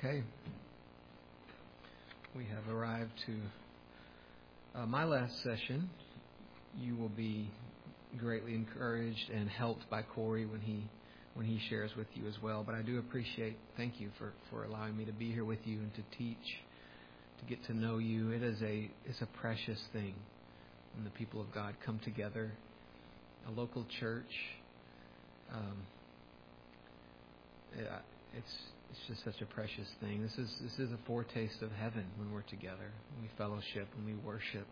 Okay. We have arrived to my last session. You will be greatly encouraged and helped by Corey when he shares with you as well. But I do appreciate, thank you for allowing me to be here with you and to teach, to get to know you. It's a precious thing when the people of God come together, a local church. It's just such a precious thing. This is a foretaste of heaven when we're together, when we fellowship, when we worship.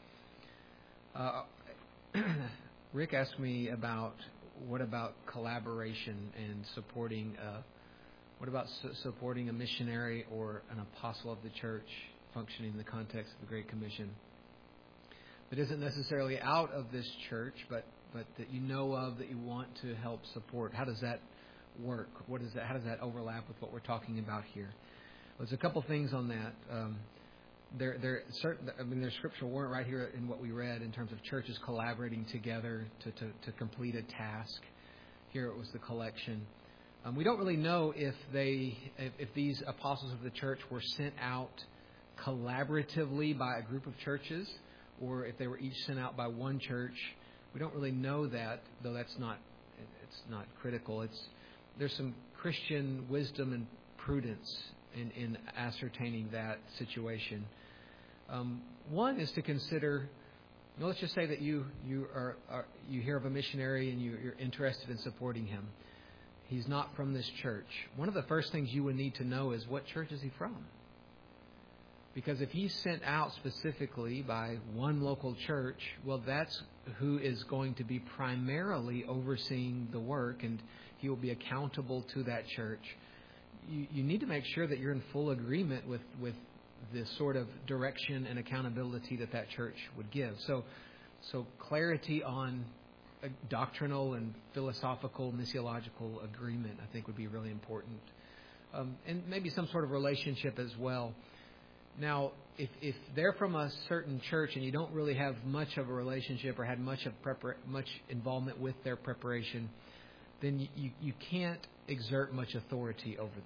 Rick asked me what about collaboration and supporting. What about supporting a missionary or an apostle of the church functioning in the context of the Great Commission that isn't necessarily out of this church, but that you know of, that you want to help support? How does that work? How does that overlap with what we're talking about here? There's a couple things on that. There's scriptural warrant right here in what we read in terms of churches collaborating together to complete a task. Here it was the collection. We don't really know if these apostles of the church were sent out collaboratively by a group of churches, or if they were each sent out by one church. We don't really know that, though it's not critical. There's some Christian wisdom and prudence in ascertaining that situation. One is to consider. Let's just say that you hear of a missionary and you're interested in supporting him. He's not from this church. One of the first things you would need to know is, what church is he from? Because if he's sent out specifically by one local church, well, that's who is going to be primarily overseeing the work, and he will be accountable to that church. You need to make sure that you're in full agreement with the sort of direction and accountability that church would give. So clarity on a doctrinal and philosophical, missiological agreement, I think, would be really important. And maybe some sort of relationship as well. Now, if they're from a certain church and you don't really have much of a relationship or had much involvement with their preparation, then you can't exert much authority over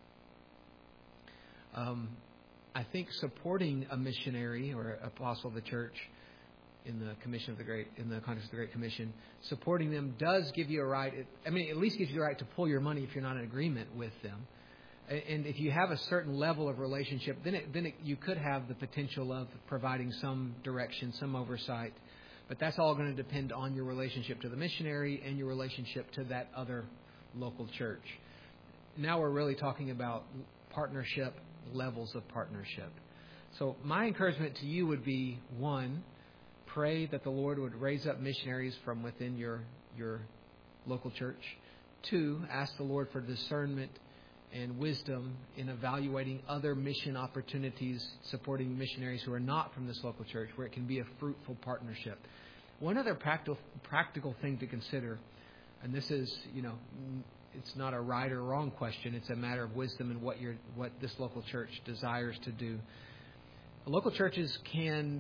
them. I think supporting a missionary or apostle of the church in the context of the Great Commission, supporting them does give you a right. At least gives you the right to pull your money if you're not in agreement with them. And if you have a certain level of relationship, then you could have the potential of providing some direction, some oversight. But that's all going to depend on your relationship to the missionary and your relationship to that other local church. Now we're really talking about partnership, levels of partnership. So my encouragement to you would be, one, pray that the Lord would raise up missionaries from within your local church. Two, ask the Lord for discernment and wisdom in evaluating other mission opportunities, supporting missionaries who are not from this local church, where it can be a fruitful partnership. One other practical thing to consider, and this is, it's not a right or wrong question. It's a matter of wisdom and what this local church desires to do. Local churches can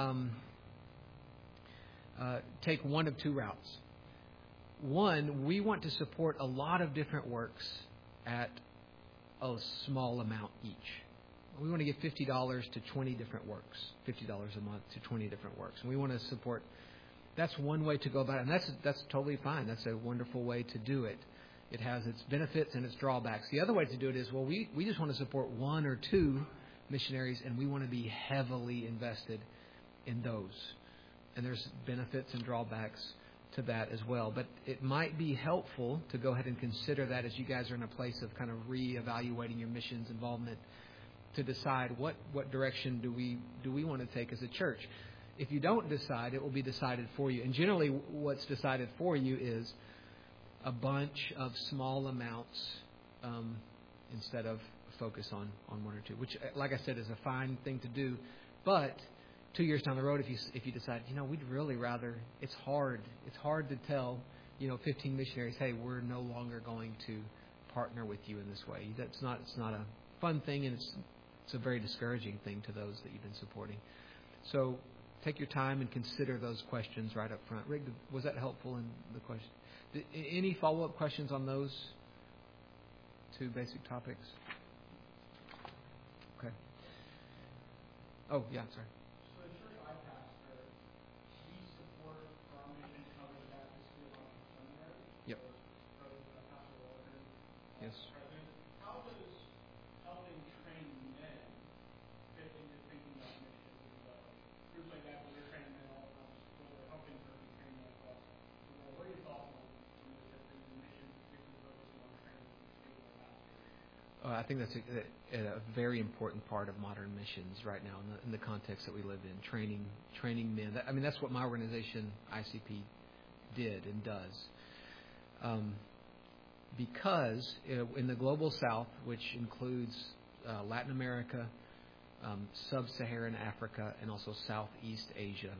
take one of two routes. One, we want to support a lot of different works at a small amount each. We want to give $50 to 20 different works, $50 a month to 20 different works. And we want to support. That's one way to go about it. And that's totally fine. That's a wonderful way to do it. It has its benefits and its drawbacks. The other way to do it is, we just want to support one or two missionaries, and we want to be heavily invested in those. And there's benefits and drawbacks to that as well. But it might be helpful to go ahead and consider that as you guys are in a place of kind of reevaluating your missions involvement, to decide what direction do we want to take as a church. If you don't decide, it will be decided for you. And generally what's decided for you is a bunch of small amounts instead of focus on one or two, which, like I said, is a fine thing to do. But 2 years down the road, if you decide, we'd really rather, it's hard to tell, 15 missionaries, hey, we're no longer going to partner with you in this way. It's not a fun thing, and it's a very discouraging thing to those that you've been supporting. So take your time and consider those questions right up front. Rick, was that helpful in the question? Any follow-up questions on those two basic topics? Okay. Oh, yeah, sorry. So the church I pastor, we support our mission Covenant Baptist Theological Seminary. Yep. Pastor Walker, Yes. president. How does helping train men fit into thinking about missions as well? Groups like that, where they're training men all the time, where they're helping for training men across the world. What are your thoughts on the mission, particularly focusing on training stable pastors? I think that's a very important part of modern missions right now in the context that we live in, training men. I mean, that's what my organization, ICP, did and does. Because in the global south, which includes Latin America, sub-Saharan Africa, and also Southeast Asia,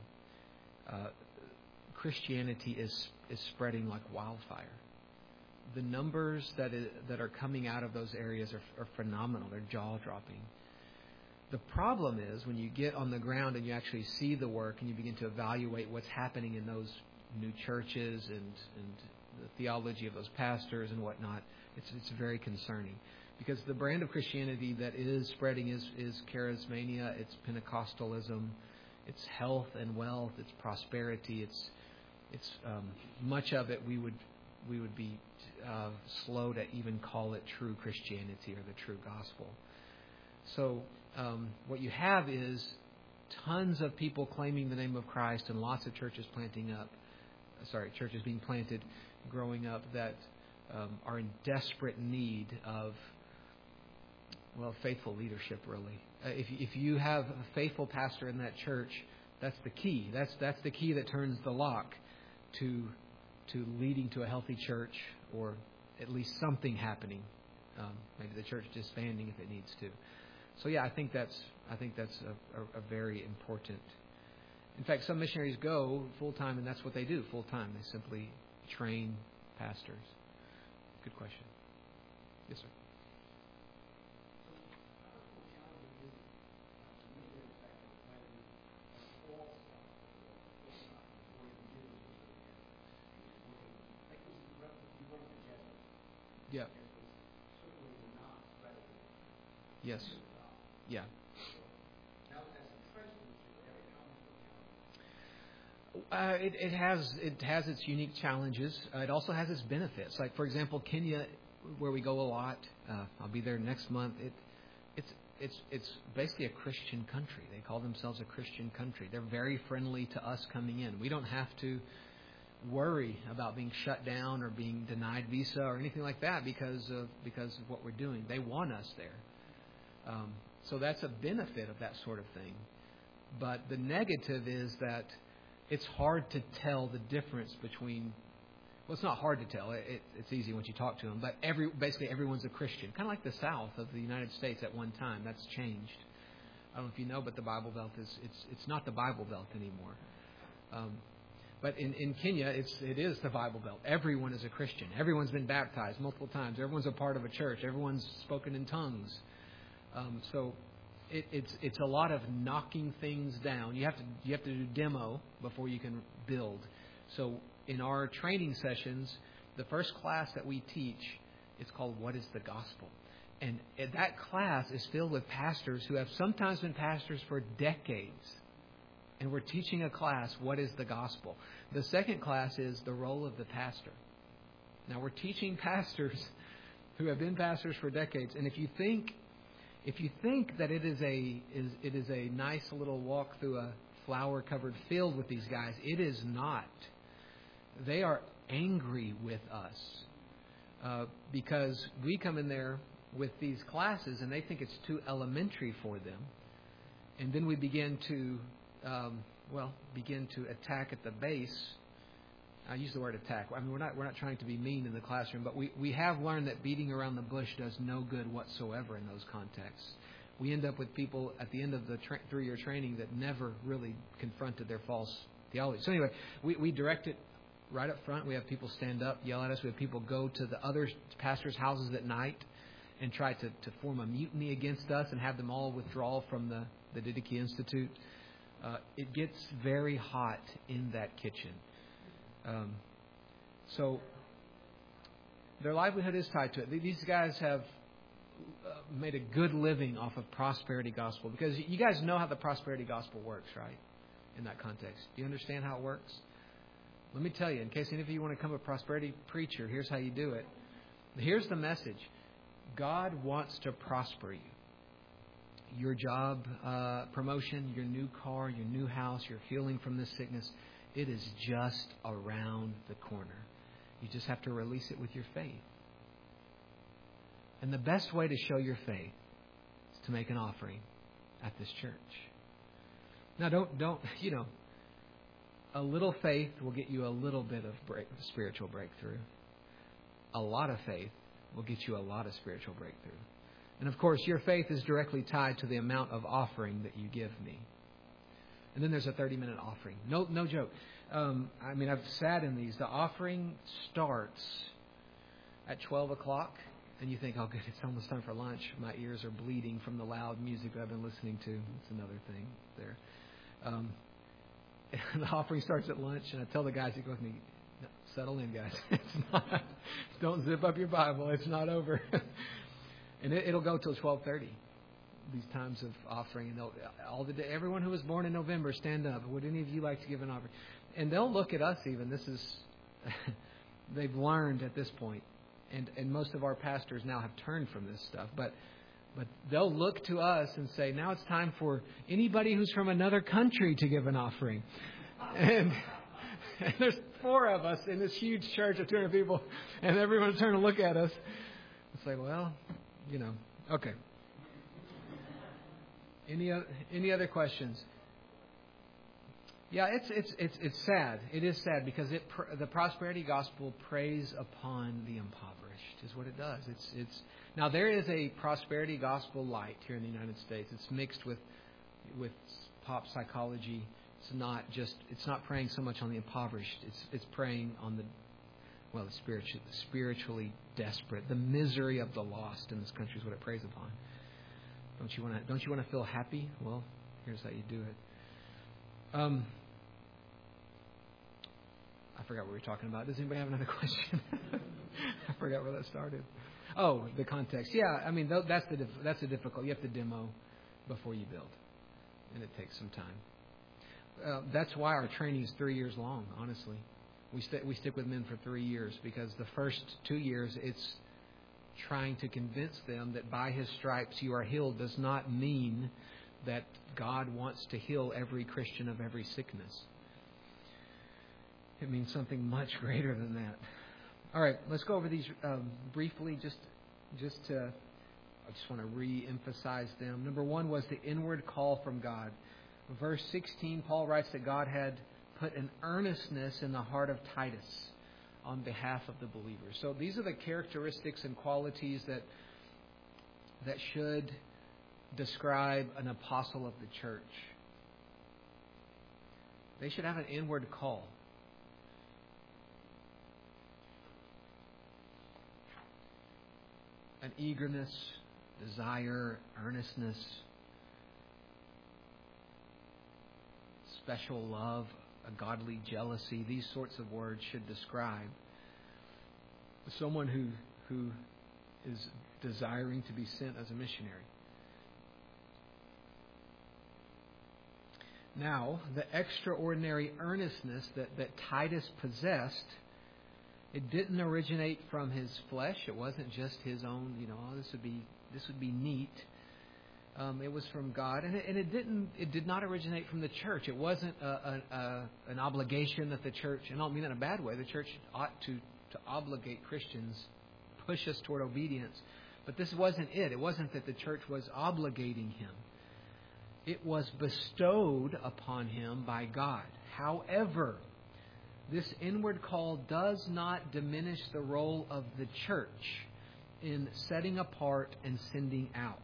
Christianity is spreading like wildfire. The numbers that are coming out of those areas are phenomenal. They're jaw-dropping. The problem is when you get on the ground and you actually see the work and you begin to evaluate what's happening in those new churches and the theology of those pastors and whatnot, it's very concerning. Because the brand of Christianity that is spreading is charismania, it's Pentecostalism, it's health and wealth, it's prosperity, it's much of it we would be slow to even call it true Christianity or the true gospel. So what you have is tons of people claiming the name of Christ and lots of churches churches being planted, growing up that are in desperate need of, faithful leadership, really. If you have a faithful pastor in that church, that's the key. That's the key that turns the lock to leading to a healthy church, or at least something happening. Maybe the church disbanding if it needs to. So yeah, I think that's a very important. In fact, some missionaries go full time, and that's what they do full time. They simply train pastors. Good question. Yes, sir. Yeah. Yes. Yeah. It has its unique challenges. It also has its benefits. Like, for example, Kenya, where we go a lot. I'll be there next month. It's basically a Christian country. They call themselves a Christian country. They're very friendly to us coming in. We don't have to worry about being shut down or being denied visa or anything like that because of what we're doing. They want us there. So that's a benefit of that sort of thing. But the negative is that it's hard to tell the difference between. Well, it's not hard to tell. It's easy once you talk to them. But basically everyone's a Christian, kind of like the South of the United States at one time. That's changed. I don't know if you know, but the Bible Belt it's not the Bible Belt anymore. But in Kenya, it is the Bible Belt. Everyone is a Christian. Everyone's been baptized multiple times. Everyone's a part of a church. Everyone's spoken in tongues. So it's a lot of knocking things down. You have to do demo before you can build. So in our training sessions, the first class that we teach is called "What is the Gospel?" And that class is filled with pastors who have sometimes been pastors for decades. And we're teaching a class, what is the gospel? The second class is the role of the pastor. Now, we're teaching pastors who have been pastors for decades. And if you think that it is a nice little walk through a flower-covered field with these guys, it is not. They are angry with us because we come in there with these classes and they think it's too elementary for them. And then we begin to attack at the base. I use the word attack. I mean, we're not trying to be mean in the classroom, but we have learned that beating around the bush does no good whatsoever in those contexts. We end up with people at the end of the 3-year training that never really confronted their false theology. So anyway, we direct it right up front. We have people stand up, yell at us. We have people go to the other pastors' houses at night and try to form a mutiny against us and have them all withdraw from the Didache Institute. It gets very hot in that kitchen. So their livelihood is tied to it. These guys have made a good living off of prosperity gospel, because you guys know how the prosperity gospel works, right? In that context, do you understand how it works? Let me tell you, in case any of you want to become a prosperity preacher, here's how you do it. Here's the message. God wants to prosper you. Your job promotion, your new car, your new house, your healing from this sickness, it is just around the corner. You just have to release it with your faith. And the best way to show your faith is to make an offering at this church. Now, don't a little faith will get you a little bit of spiritual breakthrough. A lot of faith will get you a lot of spiritual breakthrough. And of course, your faith is directly tied to the amount of offering that you give me. And then there's a 30-minute offering. No joke. I've sat in these. The offering starts at 12 o'clock. And you think, oh, good, it's almost time for lunch. My ears are bleeding from the loud music I've been listening to. It's another thing there. The offering starts at lunch. And I tell the guys that go with me, no, settle in, guys. It's not. Don't zip up your Bible. It's not over. And it'll go till 12:30. These times of offering, and everyone who was born in November, stand up. Would any of you like to give an offering? And they'll look at us. Even this is, they've learned at this point, and most of our pastors now have turned from this stuff. But they'll look to us and say, now it's time for anybody who's from another country to give an offering. And there's 4 of us in this huge church of 200 people, and everyone's trying to look at us. It's like, well, okay. Any other questions? Yeah, it's sad. It is sad because the prosperity gospel preys upon the impoverished is what it does. It's now there is a prosperity gospel light here in the United States. It's mixed with pop psychology. It's not preying so much on the impoverished. It's preying on the spiritually desperate. The misery of the lost in this country is what it preys upon. Don't you want to feel happy? Well, here's how you do it. I forgot what we were talking about. Does anybody have another question? I forgot where that started. Oh, the context. Yeah, that's the difficult. You have to demo before you build, and it takes some time. That's why our training is 3 years long. Honestly, we stick with men for 3 years because the first 2 years it's trying to convince them that by His stripes you are healed does not mean that God wants to heal every Christian of every sickness. It means something much greater than that. All right, let's go over these briefly. I just want to re-emphasize them. Number 1 was the inward call from God. Verse 16, Paul writes that God had put an earnestness in the heart of Titus on behalf of the believers. So these are the characteristics and qualities that should describe an apostle of the church. They should have an inward call. An eagerness, desire, earnestness, special love, a godly jealousy. These sorts of words should describe someone who is desiring to be sent as a missionary. Now, the extraordinary earnestness that Titus possessed, it didn't originate from his flesh. It wasn't just his own, this would be neat. It was from God, and it did not originate from the church. It wasn't an obligation that the church, and I don't mean that in a bad way. The church ought to obligate Christians, push us toward obedience. But this wasn't it. It wasn't that the church was obligating him. It was bestowed upon him by God. However, this inward call does not diminish the role of the church in setting apart and sending out.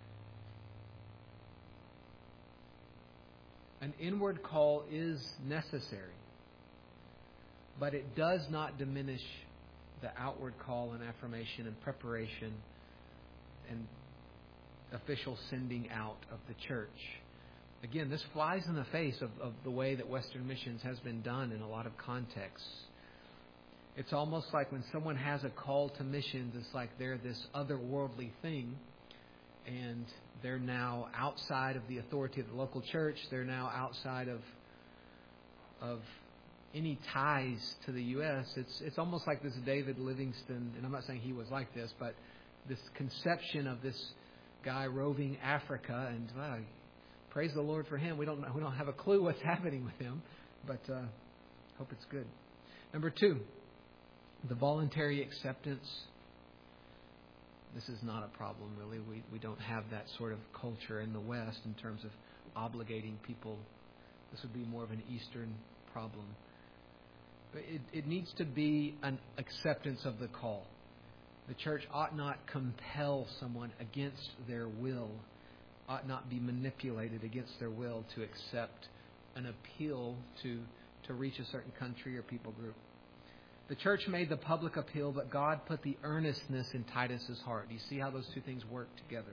An inward call is necessary, but it does not diminish the outward call and affirmation and preparation and official sending out of the church. Again, this flies in the face of the way that Western missions has been done in a lot of contexts. It's almost like when someone has a call to missions, it's like they're this otherworldly thing, and they're now outside of the authority of the local church. They're now outside of any ties to the U.S. It's almost like this David Livingstone, and I'm not saying he was like this, but this conception of this guy roving Africa, and praise the Lord for him. We don't have a clue what's happening with him, but hope it's good. Number 2, the voluntary acceptance. This is not a problem, really. We don't have that sort of culture in the West in terms of obligating people. This would be more of an Eastern problem. But it needs to be an acceptance of the call. The church ought not compel someone against their will, ought not be manipulated against their will to accept an appeal to reach a certain country or people group. The church made the public appeal, but God put the earnestness in Titus's heart. Do you see how those two things work together?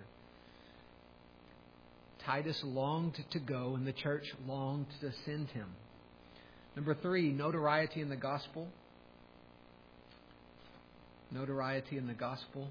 Titus longed to go, and the church longed to send him. Number 3, notoriety in the gospel. Notoriety in the gospel.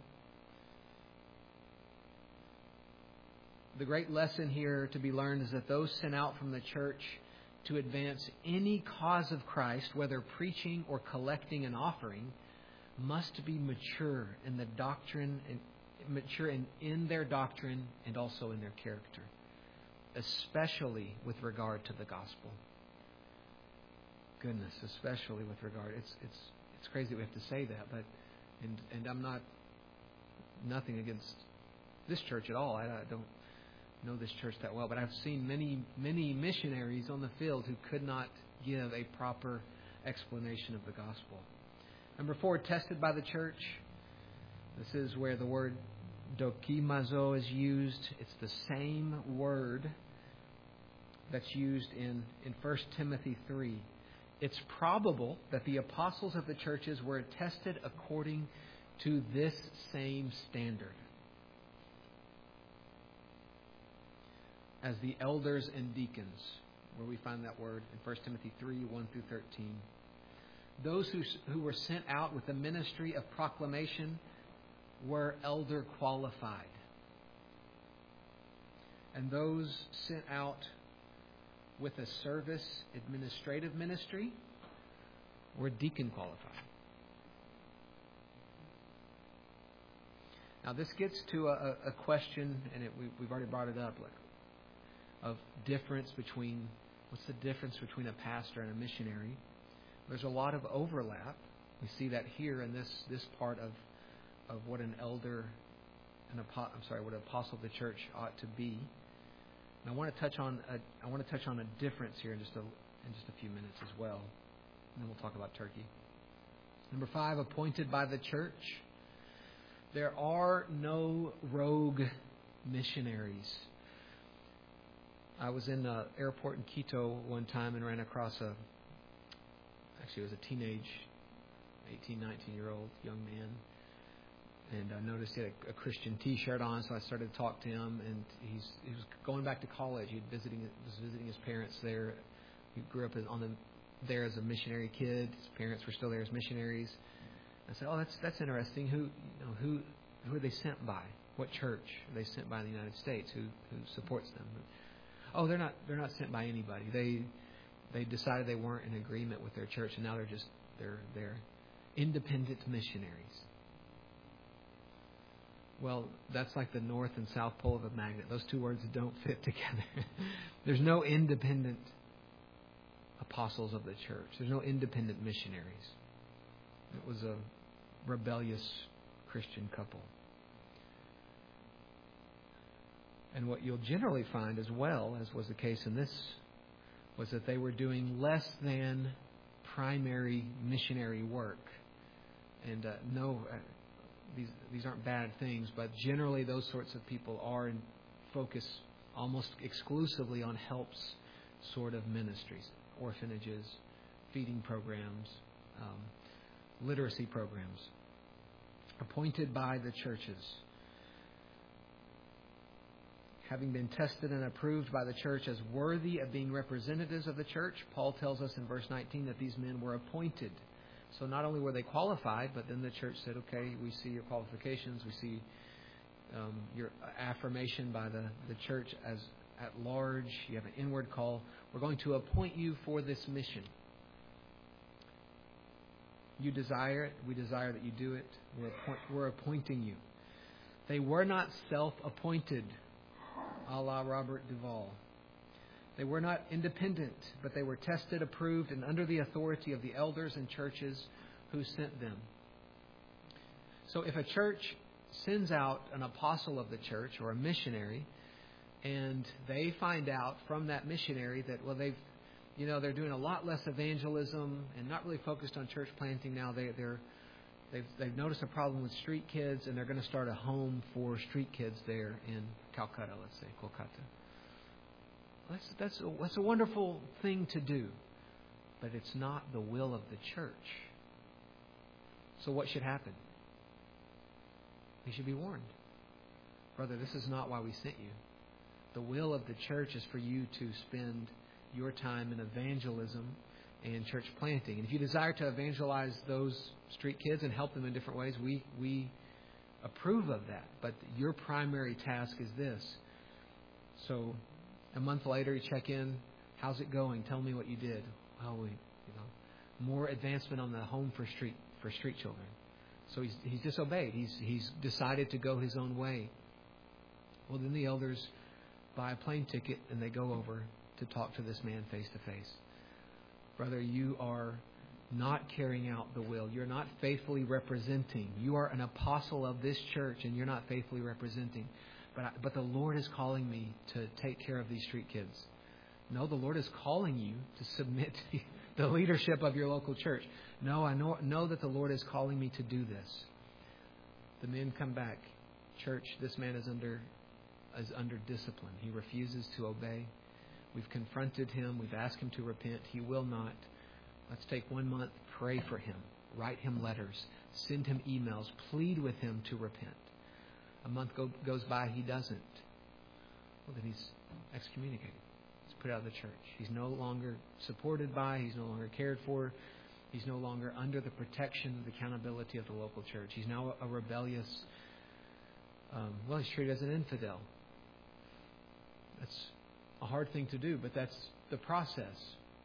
The great lesson here to be learned is that those sent out from the church to advance any cause of Christ, whether preaching or collecting an offering, must be mature in the doctrine, and mature in their doctrine and also in their character, especially with regard to the gospel. Goodness, especially with regard. It's crazy that we have to say that, but and I'm nothing against this church at all. I don't know this church that well, but I've seen many missionaries on the field who could not give a proper explanation of the gospel. Number 4, tested by the church. This is where the word dokimazo is used. It's the same word that's used in 1 Timothy 3. It's probable that the apostles of the churches were tested according to this same standard as the elders and deacons, where we find that word in 1 Timothy 3, 1 through 13. Those who were sent out with the ministry of proclamation were elder qualified. And those sent out with a service administrative ministry were deacon qualified. Now this gets to a question, and we've already brought it up, of difference between, what's the difference between a pastor and a missionary? There's a lot of overlap. We see that here in this part of what an elder, what an apostle of the church ought to be. And I want to touch on a difference here in just a few minutes as well. And then we'll talk about Turkey. Number 5, appointed by the church. There are no rogue missionaries. I was in the airport in Quito one time and ran across it was a teenage, 18, 19-year-old young man. And I noticed he had a Christian T-shirt on, so I started to talk to him. And he was going back to college. He was visiting his parents there. He grew up there as a missionary kid. His parents were still there as missionaries. I said, "Oh, that's interesting. Who are they sent by? What church are they sent by in the United States? Who supports them?" "Oh, they're not sent by anybody. They decided they weren't in agreement with their church, and now they're independent missionaries." Well, that's like the north and south pole of a magnet. Those two words don't fit together. There's no independent apostles of the church. There's no independent missionaries. It was a rebellious Christian couple. And what you'll generally find as well, as was the case in this, was that they were doing less than primary missionary work. And these aren't bad things, but generally those sorts of people are in focus almost exclusively on helps sort of ministries, orphanages, feeding programs, literacy programs, appointed by the churches. Having been tested and approved by the church as worthy of being representatives of the church, Paul tells us in verse 19 that these men were appointed. So not only were they qualified, but then the church said, okay, we see your qualifications. We see your affirmation by the church as at large. You have an inward call. We're going to appoint you for this mission. You desire it. We desire that you do it. We're appointing you. They were not self-appointed, a la Robert Duvall. They were not independent, but they were tested, approved, and under the authority of the elders and churches who sent them. So if a church sends out an apostle of the church or a missionary, and they find out from that missionary that, well, they're doing a lot less evangelism and not really focused on church planting now. They've noticed a problem with street kids, and they're going to start a home for street kids there in Calcutta, let's say, Kolkata. That's a wonderful thing to do, but it's not the will of the church. So what should happen? They should be warned. Brother, this is not why we sent you. The will of the church is for you to spend your time in evangelism and church planting. And if you desire to evangelize those street kids and help them in different ways, we approve of that. But your primary task is this. So a month later, you check in. How's it going? Tell me what you did. Well, more advancement on the home for street children. So he's disobeyed. He's decided to go his own way. Well, then the elders buy a plane ticket and they go over to talk to this man face to face. Brother, you are not carrying out the will. You're not faithfully representing. You are an apostle of this church and you're not faithfully representing. But the Lord is calling me to take care of these street kids. No, the Lord is calling you to submit to the leadership of your local church. No, I know that the Lord is calling me to do this. The men come back. Church, this man is under discipline. He refuses to obey. We've confronted him. We've asked him to repent. He will not. Let's take 1 month, pray for him, write him letters, send him emails, plead with him to repent. A month goes by, he doesn't. Well, then he's excommunicated. He's put out of the church. He's no longer supported by, he's no longer cared for. He's no longer under the protection, the accountability of the local church. He's now a rebellious, he's treated as an infidel. That's a hard thing to do, but that's the process.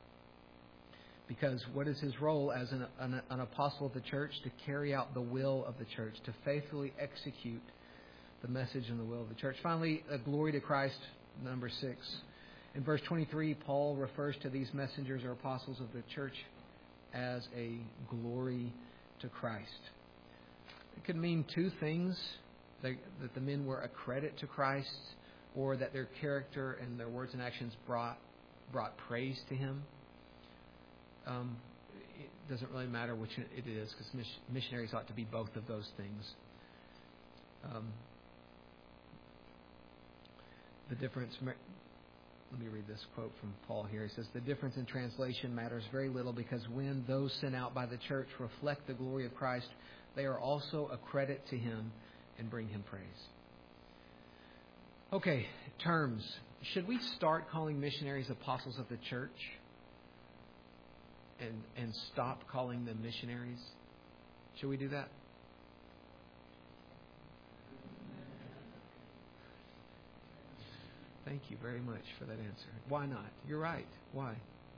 Because what is his role as an apostle of the church? To carry out the will of the church, to faithfully execute the message and the will of the church. Finally, a glory to Christ, number 6. In verse 23, Paul refers to these messengers or apostles of the church as a glory to Christ. It could mean two things: that the men were a credit to Christ, or that their character and their words and actions brought praise to Him. It doesn't really matter which it is, because missionaries ought to be both of those things. The difference. Let me read this quote from Paul here. He says, "The difference in translation matters very little, because when those sent out by the church reflect the glory of Christ, they are also a credit to Him and bring Him praise." Okay, terms. Should we start calling missionaries apostles of the church and stop calling them missionaries? Should we do that? Thank you very much for that answer. Why not? You're right. Why?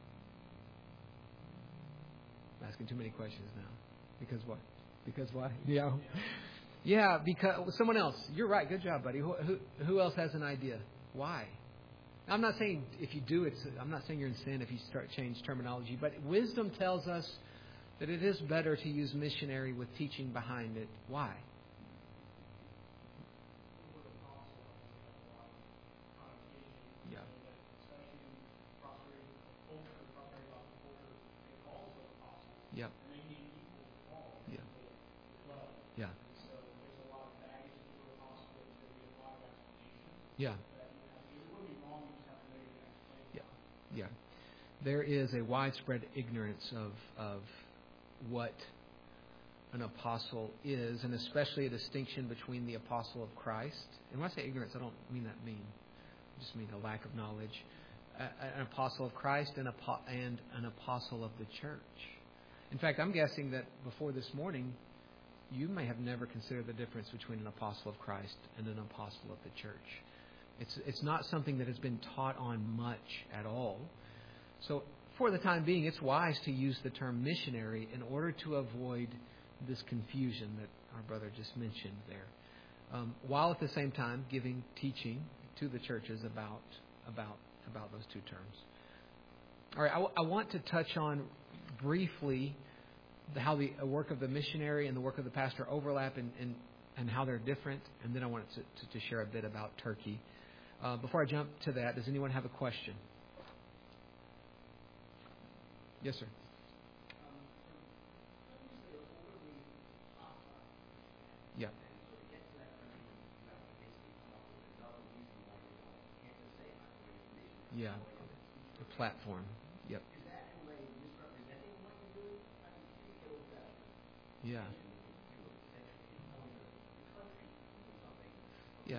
I'm asking too many questions now. Because what? Because why? Yeah. Yeah, because someone else. You're right. Good job, buddy. Who else has an idea? Why? I'm not saying if you do it, I'm not saying you're in sin if you start change terminology, but wisdom tells us that it is better to use missionary with teaching behind it. Why? Yeah. Yeah. Yeah. Yeah. There is a widespread ignorance of what an apostle is, and especially a distinction between the apostle of Christ. And when I say ignorance, I don't mean that mean. I just mean a lack of knowledge. An apostle of Christ and an apostle of the church. In fact, I'm guessing that before this morning, you may have never considered the difference between an apostle of Christ and an apostle of the church. It's not something that has been taught on much at all. So for the time being, it's wise to use the term missionary in order to avoid this confusion that our brother just mentioned there, while at the same time giving teaching to the churches about those two terms. All right, I want to touch on briefly how the work of the missionary and the work of the pastor overlap and how they're different, and then I want to share a bit about Turkey. Before I jump to that, does anyone have a question? Yes, sir. Yeah. Yeah. The platform. Yep. Yeah. Yeah.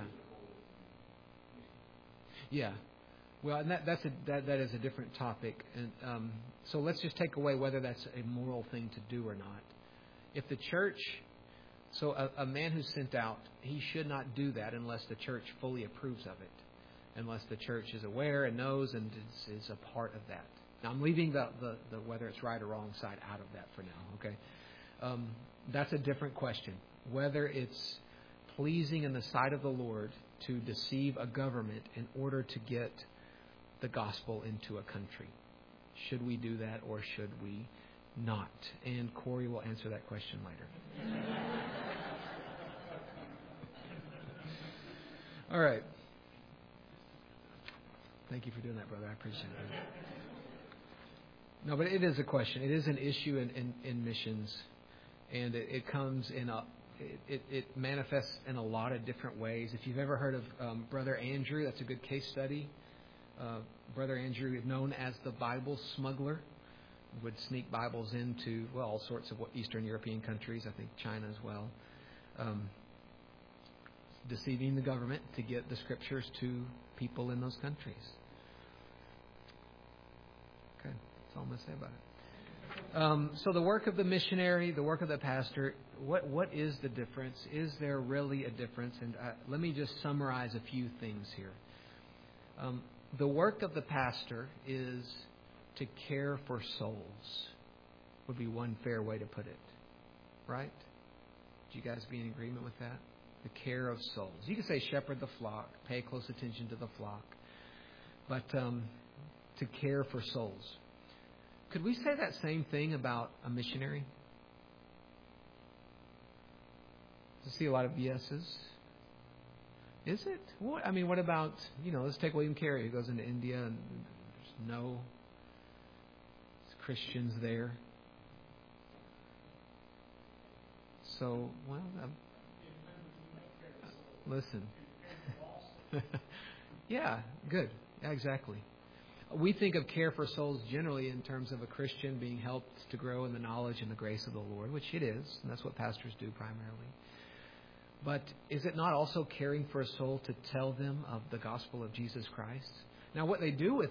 Yeah. Well, and that is a different topic, and so let's just take away whether that's a moral thing to do or not. If the church, so a man who's sent out, he should not do that unless the church fully approves of it, unless the church is aware and knows and is a part of that. Now, I'm leaving the whether it's right or wrong side out of that for now. Okay, that's a different question. Whether it's pleasing in the sight of the Lord to deceive a government in order to get the gospel into a country. Should we do that or should we not? And Corey will answer that question later. All right. Thank you for doing that, brother. I appreciate it. No, but it is a question. It is an issue in missions, and it comes in it manifests in a lot of different ways. If you've ever heard of Brother Andrew, that's a good case study. Brother Andrew, known as the Bible smuggler, would sneak Bibles into, well, all sorts of Eastern European countries, I think China as well, deceiving the government to get the scriptures to people in those countries. Okay, that's all I'm going to say about it. So the work of the missionary, the work of the pastor, what is the difference? Is there really a difference? And let me just summarize a few things here. The work of the pastor is to care for souls, would be one fair way to put it. Right? Would you guys be in agreement with that? The care of souls. You could say shepherd the flock, pay close attention to the flock. But to care for souls. Could we say that same thing about a missionary? I see a lot of yeses. Is it? What? I mean, what about, let's take William Carey, who goes into India and there's no Christians there. So, well, listen. Yeah, good. Yeah, exactly. We think of care for souls generally in terms of a Christian being helped to grow in the knowledge and the grace of the Lord, which it is, and that's what pastors do primarily. But is it not also caring for a soul to tell them of the gospel of Jesus Christ? Now, what they do with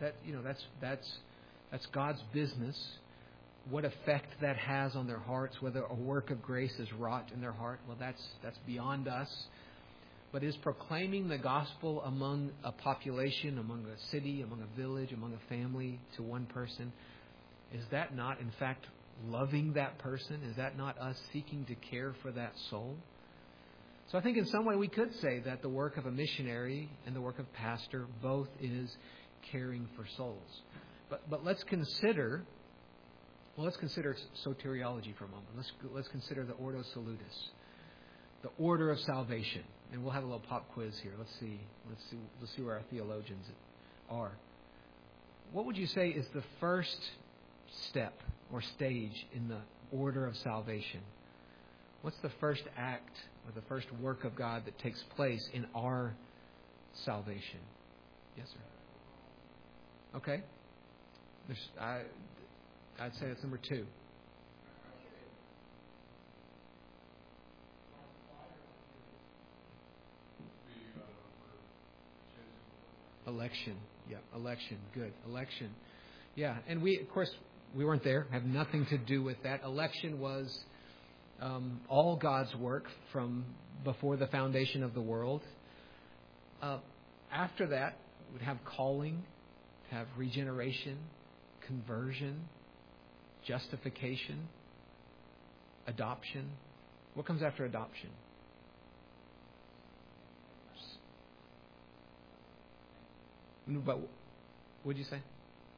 that's God's business. What effect that has on their hearts, whether a work of grace is wrought in their heart, well, that's beyond us. But is proclaiming the gospel among a population, among a city, among a village, among a family to one person, is that not, in fact, loving that person? Is that not us seeking to care for that soul? So I think in some way we could say that the work of a missionary and the work of pastor both is caring for souls. But let's consider soteriology for a moment. Let's consider the Ordo Salutis, the order of salvation. And we'll have a little pop quiz here. Let's see where our theologians are. What would you say is the first step or stage in the order of salvation? What's the first act or the first work of God that takes place in our salvation? Yes, sir. Okay. I'd say that's number 2. Election. Yeah, election. Good. Election. Yeah, and we, of course, we weren't there, have nothing to do with that. Election was all God's work from before the foundation of the world. After that, we'd have calling, have regeneration, conversion, justification, adoption. What comes after adoption? But what did you say?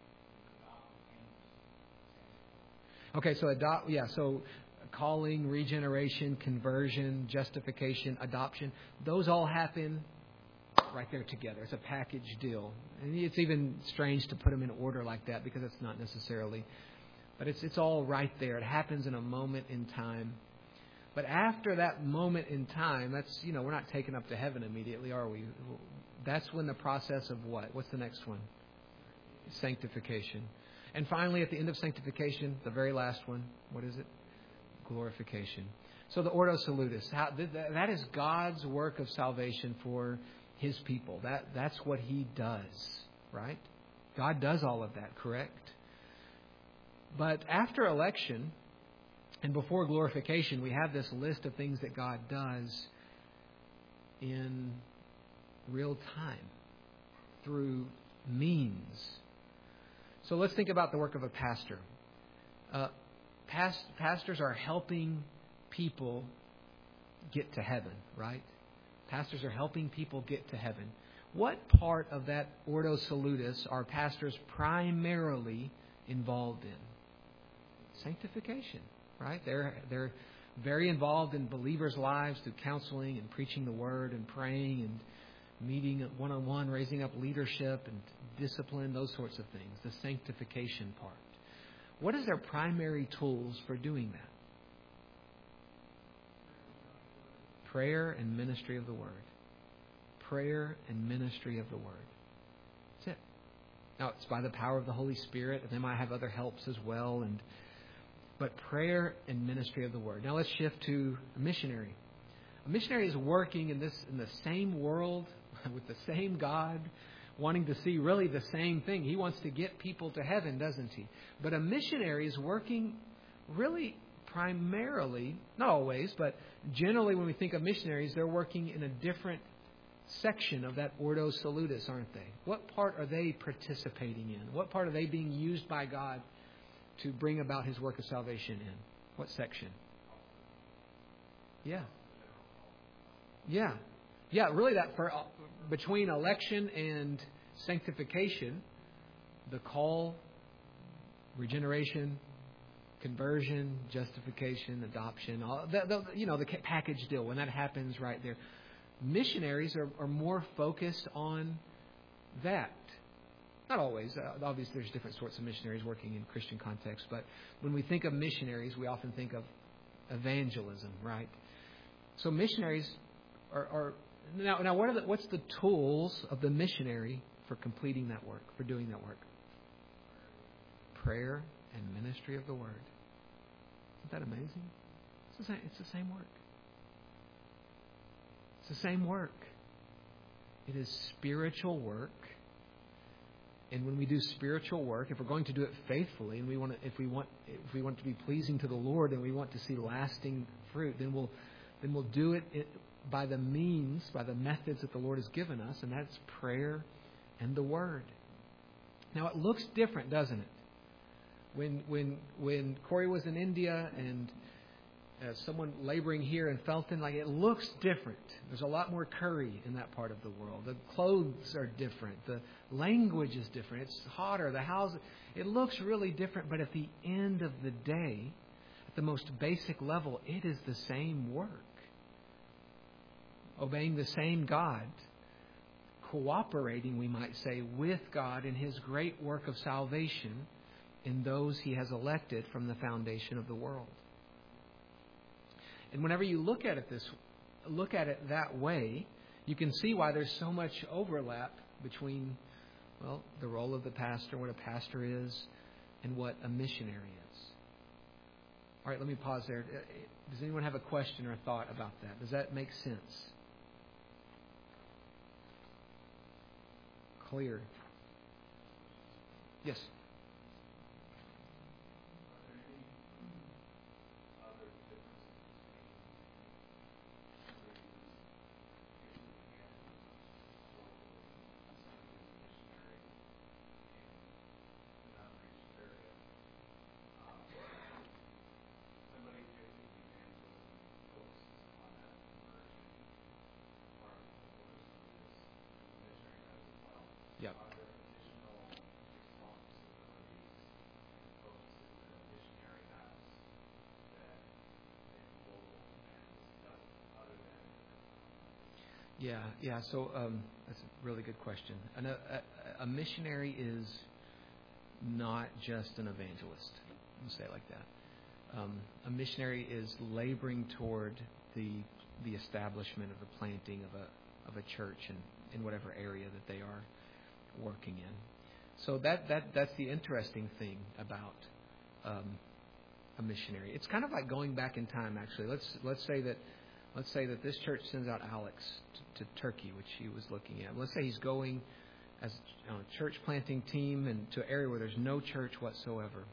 Okay, so so calling, regeneration, conversion, justification, adoption, those all happen right there together. It's a package deal. And it's even strange to put them in order like that because it's not necessarily. But it's all right there. It happens in a moment in time. But after that moment in time, that's, we're not taken up to heaven immediately, are we? That's when the process of what? What's the next one? Sanctification. And finally, at the end of sanctification, the very last one, what is it? Glorification. So the Ordo Salutis, that is God's work of salvation for His people. That's what He does, right? God does all of that, correct? But after election and before glorification, we have this list of things that God does in real time through means. So let's think about the work of a pastor. Pastors are helping people get to heaven, right? Pastors are helping people get to heaven. What part of that Ordo Salutis are pastors primarily involved in? Sanctification, right? They're very involved in believers' lives through counseling and preaching the Word and praying and meeting one-on-one, raising up leadership and discipline, those sorts of things, the sanctification part. What is their primary tools for doing that? Prayer and ministry of the Word. Prayer and ministry of the Word. That's it. Now, it's by the power of the Holy Spirit, and they might have other helps as well, but prayer and ministry of the Word. Now, let's shift to a missionary. A missionary is working in the same world with the same God, wanting to see really the same thing. He wants to get people to heaven, doesn't he? But a missionary is working really primarily, not always, but generally when we think of missionaries, they're working in a different section of that Ordo Salutis, aren't they? What part are they participating in? What part are they being used by God to bring about His work of salvation in? What section? Yeah, really that between election and sanctification, the call, regeneration, conversion, justification, adoption, all the package deal, when that happens right there. Missionaries are more focused on that. Not always. Obviously, there's different sorts of missionaries working in Christian context, but when we think of missionaries, we often think of evangelism, right? So missionaries are now. What's the tools of the missionary for completing that work, for doing that work? Prayer and ministry of the Word. Isn't that amazing? It's the same work. It's the same work. It is spiritual work. And when we do spiritual work, if we're going to do it faithfully, and if we want to be pleasing to the Lord, and we want to see lasting fruit, then we'll do it by the means, by the methods that the Lord has given us, and that's prayer and the Word. Now it looks different, doesn't it? When Corey was in India and someone laboring here in Felton, it looks different. There's a lot more curry in that part of the world. The clothes are different. The language is different. It's hotter. The house, it looks really different. But at the end of the day, at the most basic level, it is the same work. Obeying the same God, cooperating, we might say, with God in His great work of salvation in those He has elected from the foundation of the world. And whenever you look at it that way, you can see why there's so much overlap between, the role of the pastor, what a pastor is, and what a missionary is. All right, let me pause there. Does anyone have a question or a thought about that? Does that make sense? Clear? Yes. Yep. Are there additional responsibilities imposed to the missionary house that a local evangelist does other than Yeah. So that's a really good question. A missionary is not just an evangelist. I'll say it like that. A missionary is laboring toward the establishment of the planting of a church in whatever area that they are working in. So that's the interesting thing about a missionary. It's kind of like going back in time. Actually, let's say that this church sends out Alex to Turkey, which he was looking at. Let's say he's going as a church planting team and to an area where there's no church whatsoever.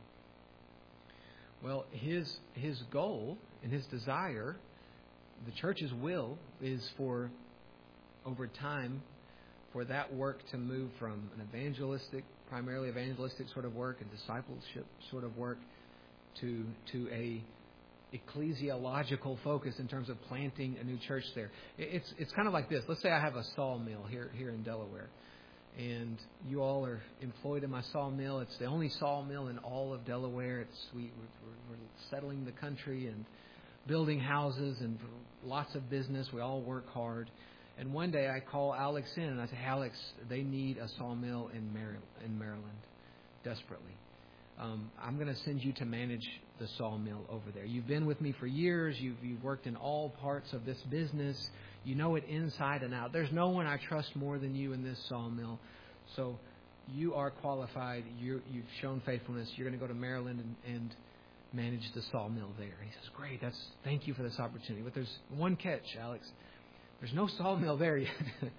Well, his goal and his desire, the church's will, is for, over time, for that work to move from an primarily evangelistic sort of work and discipleship sort of work to a ecclesiological focus in terms of planting a new church there. It's kind of like this. Let's say I have a sawmill here in Delaware, and you all are employed in my sawmill. It's the only sawmill in all of Delaware. We're settling the country and building houses and lots of business. We all work hard. And one day I call Alex in and I say, hey, Alex, they need a sawmill in Maryland desperately. I'm going to send you to manage the sawmill over there. You've been with me for years. You've worked in all parts of this business. You know it inside and out. There's no one I trust more than you in this sawmill. So you are qualified. You've shown faithfulness. You're going to go to Maryland and manage the sawmill there. He says, great. Thank you for this opportunity. But there's one catch, Alex. There's no sawmill there yet.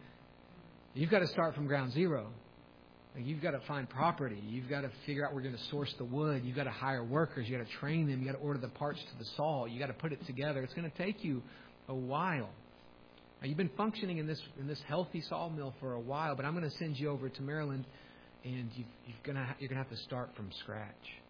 You've got to start from ground zero. You've got to find property. You've got to figure out where you're going to source the wood. You've got to hire workers. You've got to train them. You've got to order the parts to the saw. You've got to put it together. It's going to take you a while. Now, you've been functioning in this healthy sawmill for a while, but I'm going to send you over to Maryland, and you're going to have to start from scratch.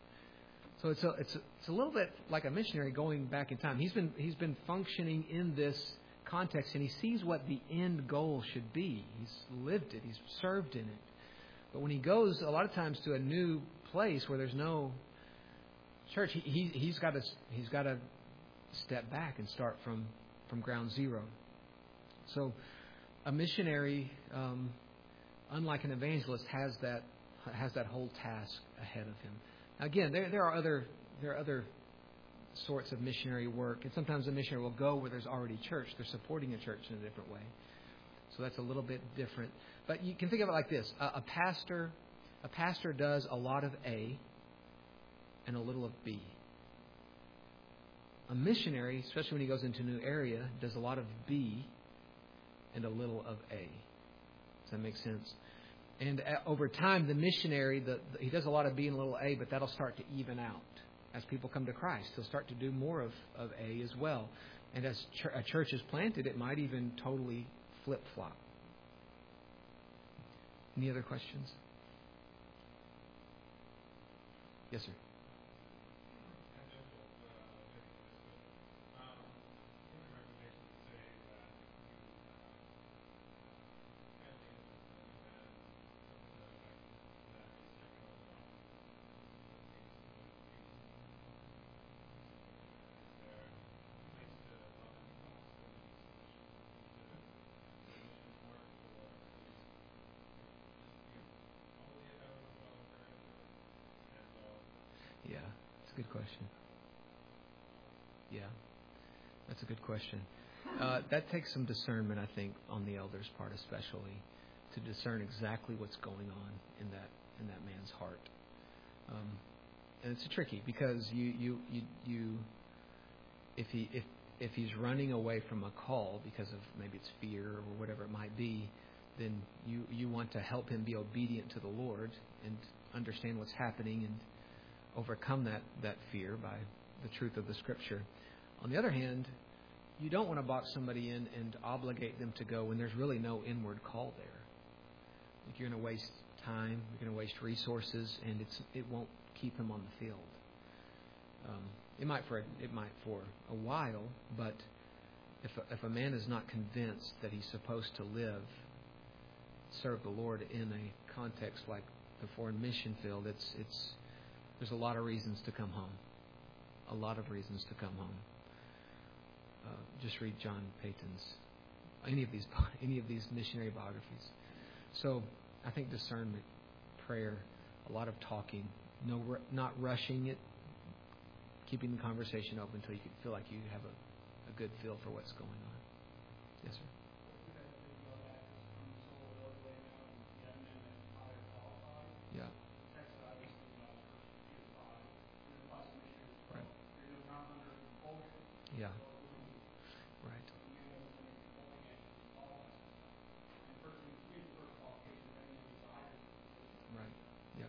So it's a little bit like a missionary going back in time. He's been functioning in this context, and he sees what the end goal should be. He's lived it. He's served in it. But when he goes a lot of times to a new place where there's no church, he's got to step back and start from ground zero. So a missionary, unlike an evangelist, has that whole task ahead of him. Now, again, there are other sorts of missionary work, and sometimes a missionary will go where there's already church. They're supporting a church in a different way. So that's a little bit different. But you can think of it like this. A pastor does a lot of A and a little of B. A missionary, especially when he goes into a new area, does a lot of B and a little of A. Does that make sense? And over time, the missionary, he does a lot of B and a little A, but that'll start to even out. As people come to Christ, he'll start to do more of A as well. And as a church is planted, it might even totally flip-flop. Any other questions? Yes, sir. Yeah, that's a good question. Yeah, that's a good question. That takes some discernment, I think, on the elders' part especially, to discern exactly what's going on in that man's heart. And it's tricky because if he's running away from a call because of maybe it's fear or whatever it might be, then you want to help him be obedient to the Lord and understand what's happening and overcome that fear by the truth of the Scripture. On the other hand, you don't want to box somebody in and obligate them to go when there's really no inward call there. Like you're going to waste time, you're going to waste resources, and it won't keep him on the field. It might for a while, but if a man is not convinced that he's supposed to live serve the Lord in a context like the foreign mission field, there's a lot of reasons to come home. A lot of reasons to come home. Just read John Payton's any of these missionary biographies. So I think discernment, prayer, a lot of talking, not rushing it, keeping the conversation open until you feel like you have a good feel for what's going on. Yes, sir. Yeah. Right. Yeah. Right. Right. Yeah.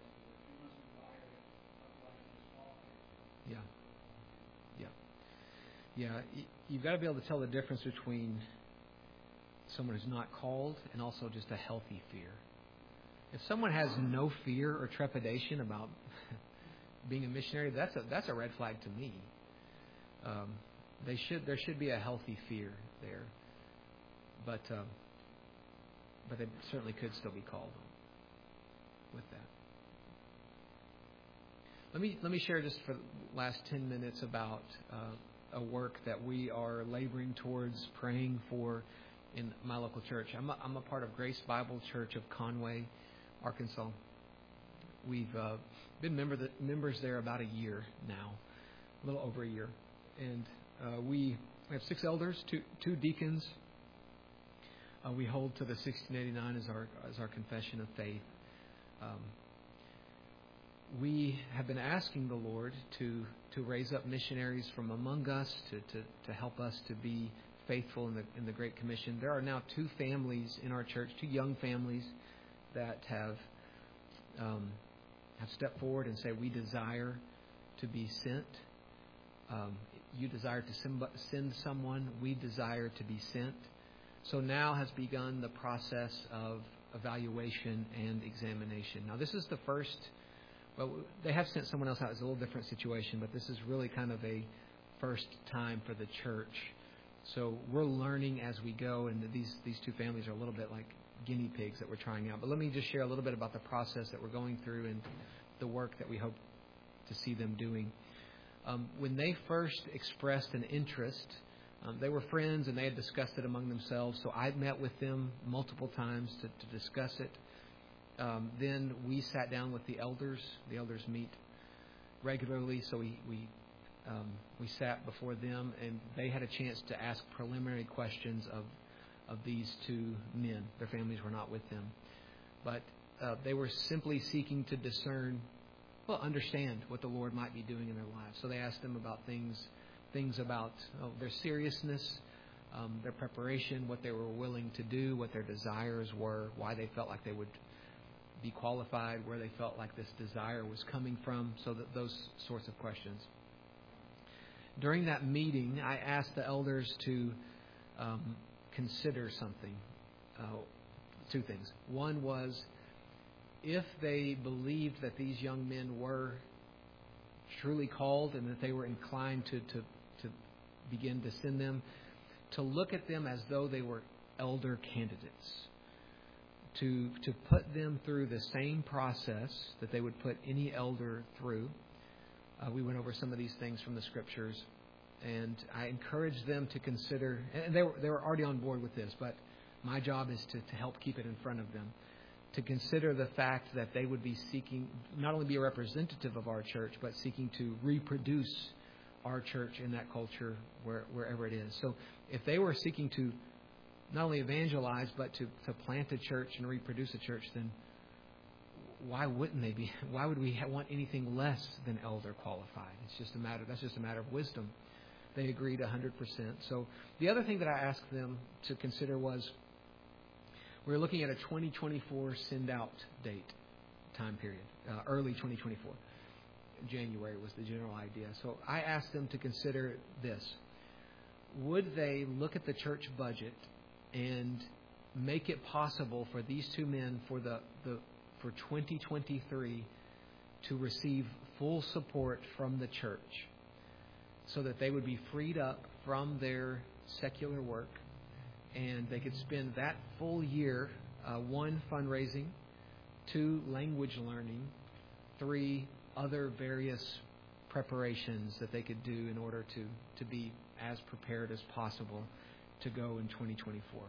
Yeah. Yeah. Yeah. You've got to be able to tell the difference between someone who's not called and also just a healthy fear. If someone has no fear or trepidation about being a missionary, that's a red flag to me. There should be a healthy fear there, but they certainly could still be called with that. Let me share just for the last 10 minutes about a work that we are laboring towards, praying for in my local church. I'm a part of Grace Bible Church of Conway, Arkansas. We've been members there about a year now, a little over a year, and we have 6 elders, two deacons. We hold to the 1689 as our confession of faith. We have been asking the Lord to raise up missionaries from among us to help us to be faithful in the Great Commission. There are now 2 families in our church, 2 young families that have stepped forward and say, we desire to be sent. You desire to send someone. We desire to be sent. So now has begun the process of evaluation and examination. Now this is the first. Well, they have sent someone else out. It's a little different situation, but this is really kind of a first time for the church. So we're learning as we go, and these 2 families are a little bit like guinea pigs that we're trying out. But let me just share a little bit about the process that we're going through and the work that we hope to see them doing. When they first expressed an interest, they were friends and they had discussed it among themselves. So I met with them multiple times to discuss it. Then we sat down with the elders. The elders meet regularly, so we sat before them, and they had a chance to ask preliminary questions of these 2 men. Their families were not with them, but they were simply seeking to discern, understand what the Lord might be doing in their lives. So they asked them about things about their seriousness, their preparation, what they were willing to do, what their desires were, why they felt like they would be qualified, where they felt like this desire was coming from, so that those sorts of questions. During that meeting, I asked the elders to consider something, 2 things. One was, if they believed that these young men were truly called and that they were inclined to begin to send them, to look at them as though they were elder candidates. To put them through the same process that they would put any elder through. We went over some of these things from the Scriptures, and I encouraged them to consider, and they were already on board with this, but my job is to help keep it in front of them, to consider the fact that they would be seeking, not only be a representative of our church, but seeking to reproduce our church in that culture wherever it is. So if they were seeking to not only evangelize, but to plant a church and reproduce a church, then why wouldn't they be? Why would we want anything less than elder qualified? That's just a matter of wisdom. They agreed 100%. So the other thing that I asked them to consider was, we were looking at a 2024 send-out date, time period, early 2024. January was the general idea. So I asked them to consider this. Would they look at the church budget and make it possible for these 2 men for 2023 to receive full support from the church, so that they would be freed up from their secular work and they could spend that full year 1, fundraising, 2, language learning, 3, other various preparations that they could do in order to be as prepared as possible to go in 2024.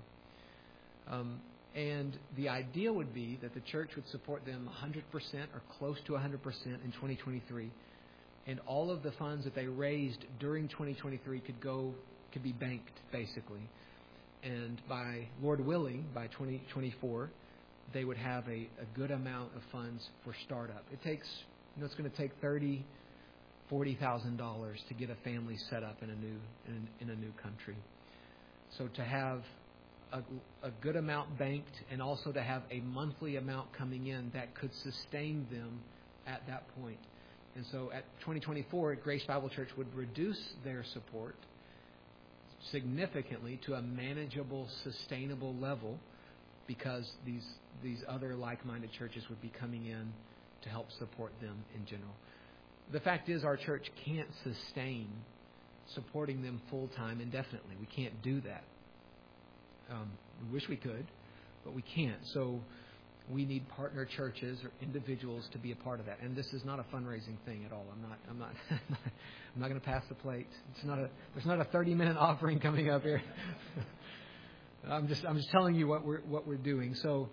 And the idea would be that the church would support them 100% or close to 100% in 2023, and all of the funds that they raised during 2023 could be banked, basically. And by, Lord willing, by 2024, they would have a good amount of funds for startup. It takes, it's going to take $40,000 to get a family set up in a new country. So to have a good amount banked, and also to have a monthly amount coming in that could sustain them at that point. And so at 2024, Grace Bible Church would reduce their support significantly to a manageable, sustainable level, because these other like-minded churches would be coming in to help support them in general. The fact is, our church can't sustain supporting them full-time indefinitely. We can't do that. We wish we could, but we can't. So we need partner churches or individuals to be a part of that. And this is not a fundraising thing at all. I'm not going to pass the plate. There's not a 30-minute offering coming up here. I'm just telling you what we're doing. So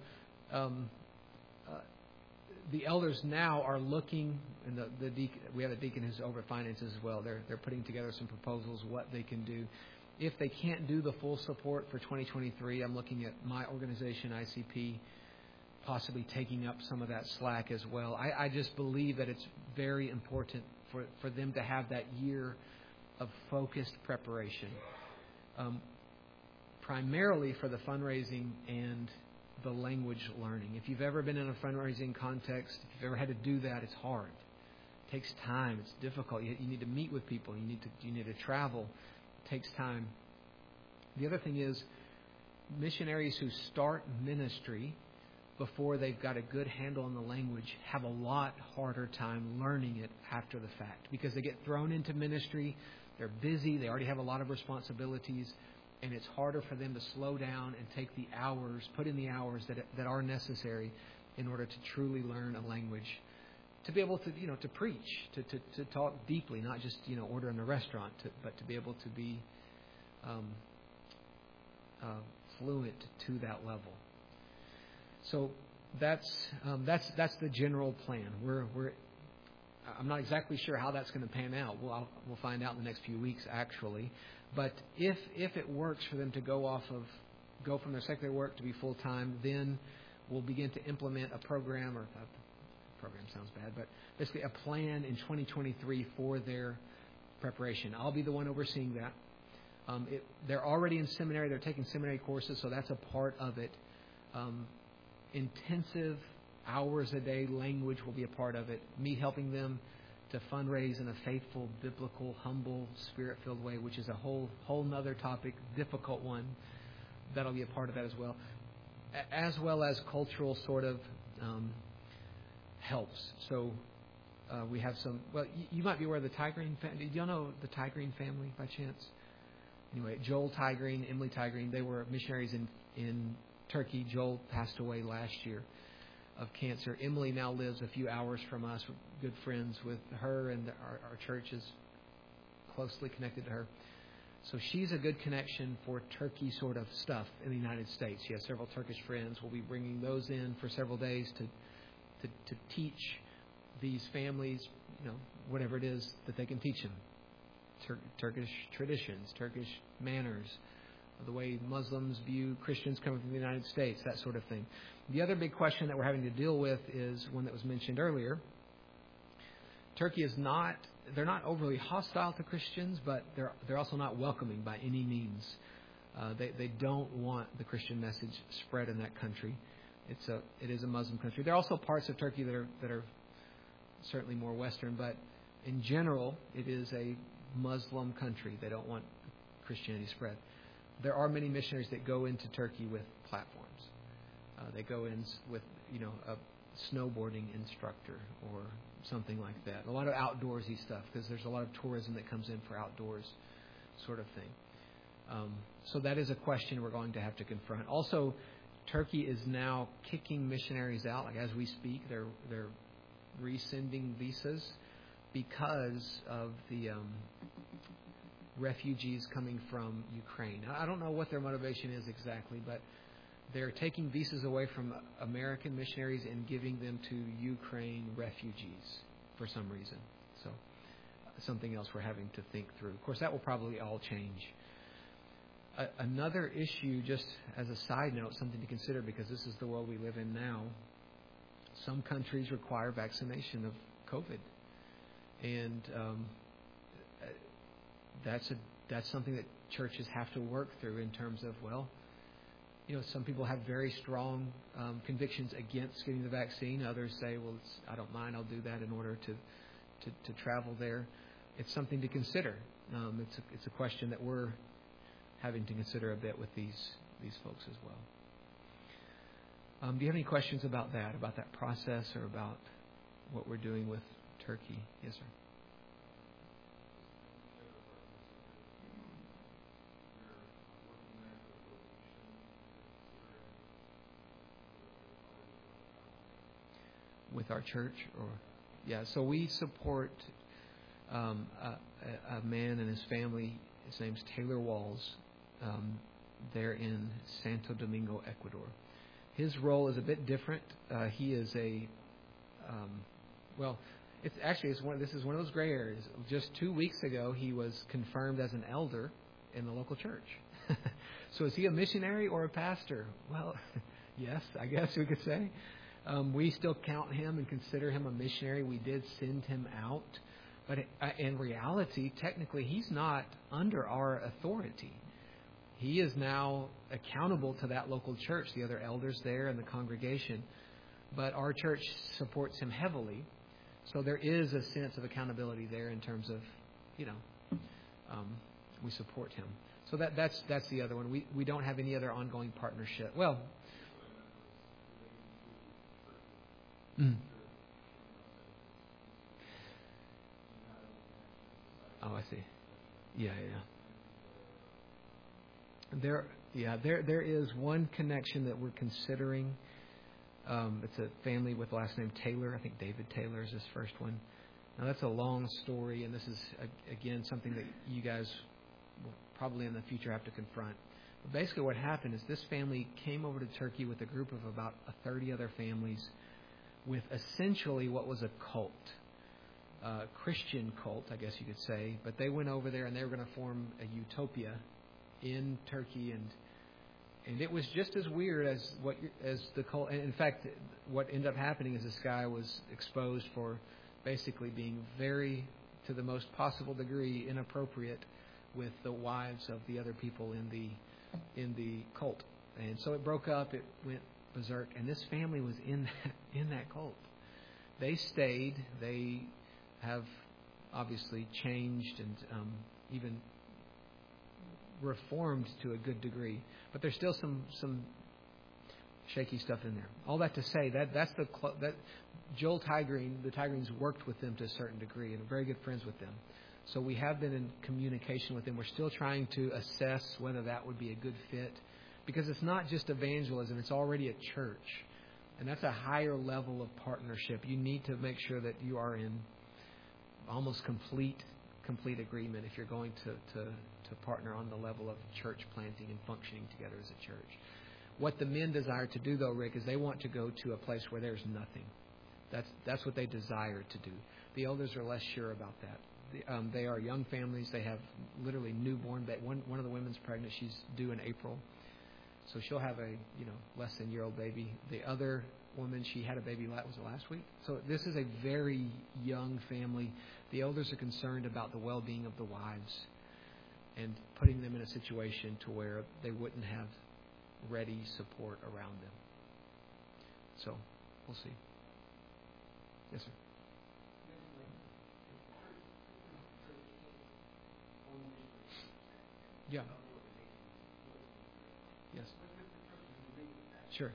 the elders now are looking, and the deacon, we have a deacon who's over finances as well. They're putting together some proposals what they can do. If they can't do the full support for 2023, I'm looking at my organization, ICP, possibly taking up some of that slack as well. I just believe that it's very important for them to have that year of focused preparation, primarily for the fundraising and the language learning. If you've ever been in a fundraising context, if you've ever had to do that, it's hard. It takes time. It's difficult. You need to meet with people. You need to travel. It takes time. The other thing is, missionaries who start ministry before they've got a good handle on the language have a lot harder time learning it after the fact, because they get thrown into ministry. They're busy. They already have a lot of responsibilities, and it's harder for them to slow down and take the hours, put in the hours that are necessary in order to truly learn a language, to be able to to preach, to talk deeply, not just order in a restaurant, but to be able to be fluent to that level. So that's the general plan. I'm not exactly sure how that's going to pan out. We'll find out in the next few weeks, actually. But if it works for them to go from their secular work to be full time, then we'll begin to implement a program, or a program sounds bad, but basically a plan in 2023 for their preparation. I'll be the one overseeing that. They're already in seminary. They're taking seminary courses, so that's a part of it. Intensive hours a day language will be a part of it. Me helping them to fundraise in a faithful, biblical, humble, spirit-filled way, which is a whole nother topic, difficult one. That'll be a part of that as well as cultural sort of helps. So we have some. Well, you might be aware of the Tigrine family. Do y'all know the Tigrine family by chance? Anyway, Joel Tigrine, Emily Tigrine, they were missionaries in Turkey. Joel passed away last year of cancer. Emily now lives a few hours from us. We're good friends with her, and our church is closely connected to her. So she's a good connection for Turkey sort of stuff in the United States. She has several Turkish friends. We'll be bringing those in for several days to teach these families, whatever it is that they can teach them. Turkish traditions, Turkish manners, the way Muslims view Christians coming from the United States, that sort of thing. The other big question that we're having to deal with is one that was mentioned earlier. Turkey they're not overly hostile to Christians, but they're also not welcoming by any means. They don't want the Christian message spread in that country. It is a Muslim country. There are also parts of Turkey that are certainly more Western, but in general, it is a Muslim country. They don't want Christianity spread. There are many missionaries that go into Turkey with platforms. They go in with, a snowboarding instructor or something like that. A lot of outdoorsy stuff, because there's a lot of tourism that comes in for outdoors sort of thing. So that is a question we're going to have to confront. Also, Turkey is now kicking missionaries out. Like as we speak, they're rescinding visas because of the refugees coming from Ukraine. I don't know what their motivation is exactly, but they're taking visas away from American missionaries and giving them to Ukraine refugees for some reason. So something else we're having to think through. Of course, that will probably all change. Another issue, just as a side note, something to consider because this is the world we live in now. Some countries require vaccination of COVID, and that's something that churches have to work through in terms of, well, some people have very strong convictions against getting the vaccine. Others say, well, I don't mind, I'll do that in order to travel there. It's something to consider. It's a question that we're having to consider a bit with these folks as well. Do you have any questions about that process, or about what we're doing with Turkey? Yes, sir. With our church, so we support a man and his family. His name's Taylor Walls. They're in Santo Domingo, Ecuador. His role is a bit different. He is this is one of those gray areas. Just 2 weeks ago, he was confirmed as an elder in the local church. So is he a missionary or a pastor? Well, yes, I guess we could say. We still count him and consider him a missionary. We did send him out. But in reality, technically, he's not under our authority. He is now accountable to that local church, the other elders there and the congregation. But our church supports him heavily. So there is a sense of accountability there in terms of, we support him. So that's the other one. We don't have any other ongoing partnership. Well, Oh, I see. Yeah. There is one connection that we're considering. It's a family with the last name Taylor. I think David Taylor is his first one. Now that's a long story, and this is again something that you guys will probably in the future have to confront. But basically, what happened is this family came over to Turkey with a group of about 30 other families, with essentially what was a cult. Christian cult, I guess you could say, but they went over there and they were going to form a utopia in Turkey, and it was just as weird as the cult. And in fact, what ended up happening is this guy was exposed for basically being very, to the most possible degree, inappropriate with the wives of the other people in the cult, and so it broke up. It went berserk, and this family was in that cult. They stayed. They have obviously changed and even reformed to a good degree, but there's still some shaky stuff in there. All that to say that Joel Tigreen, the Tigreens worked with them to a certain degree and are very good friends with them. So we have been in communication with them. We're still trying to assess whether that would be a good fit, because it's not just evangelism; it's already a church, and that's a higher level of partnership. You need to make sure that you are in almost complete agreement if you're going to partner on the level of church planting and functioning together as a church. What the men desire to do, though, Rick, is they want to go to a place where there's nothing. That's what they desire to do. The elders are less sure about that. They are young families. They have literally newborn. One of the women's pregnant. She's due in April, so she'll have a less than year old baby. The other woman, she had a baby last week. So this is a very young family. The elders are concerned about the well-being of the wives and putting them in a situation to where they wouldn't have ready support around them. So we'll see. Yes, sir. Yeah. Yes. Sure.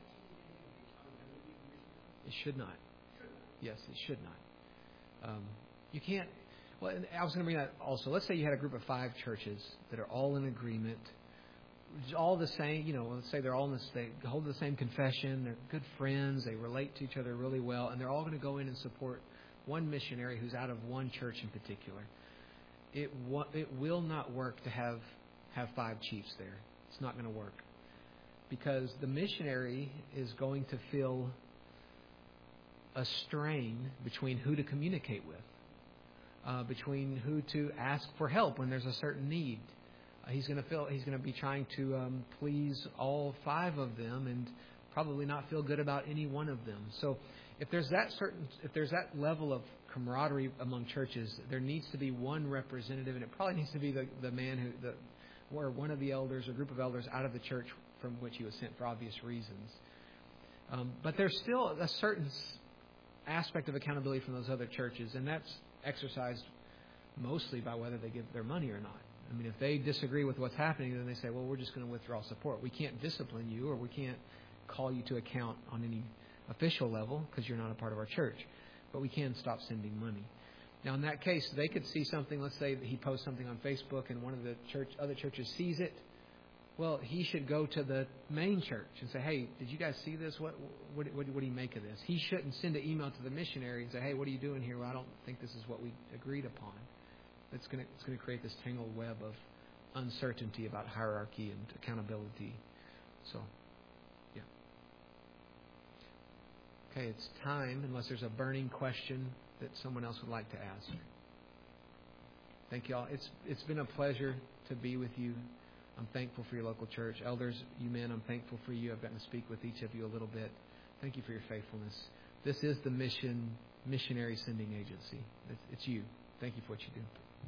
It should not. Yes, it should not. You can't. Well, and I was going to bring that also. Let's say you had a group of 5 churches that are all in agreement, all the same, let's say they're all they hold the same confession, they're good friends, they relate to each other really well, and they're all going to go in and support one missionary who's out of one church in particular. It will not work to have 5 chiefs there. It's not going to work. Because the missionary is going to feel a strain between who to communicate with, between who to ask for help when there's a certain need. He's going to be trying to please all 5 of them and probably not feel good about any one of them. So if there's that level of camaraderie among churches, there needs to be one representative, and it probably needs to be the man or one of the elders, a group of elders out of the church from which he was sent for obvious reasons. But there's still a certain aspect of accountability from those other churches, and that's exercised mostly by whether they give their money or not. I mean, if they disagree with what's happening, then they say, well, we're just going to withdraw support. We can't discipline you, or we can't call you to account on any official level because you're not a part of our church. But we can stop sending money. Now, in that case, they could see something. Let's say that he posts something on Facebook and one of the other churches sees it. Well, he should go to the main church and say, hey, did you guys see this? What do you make of this? He shouldn't send an email to the missionary and say, hey, what are you doing here? Well, I don't think this is what we agreed upon. It's going to create this tangled web of uncertainty about hierarchy and accountability. So, yeah. Okay, it's time, unless there's a burning question that someone else would like to ask. Thank you all. It's been a pleasure to be with you. I'm thankful for your local church. Elders, you men, I'm thankful for you. I've gotten to speak with each of you a little bit. Thank you for your faithfulness. This is the missionary sending agency. It's you. Thank you for what you do.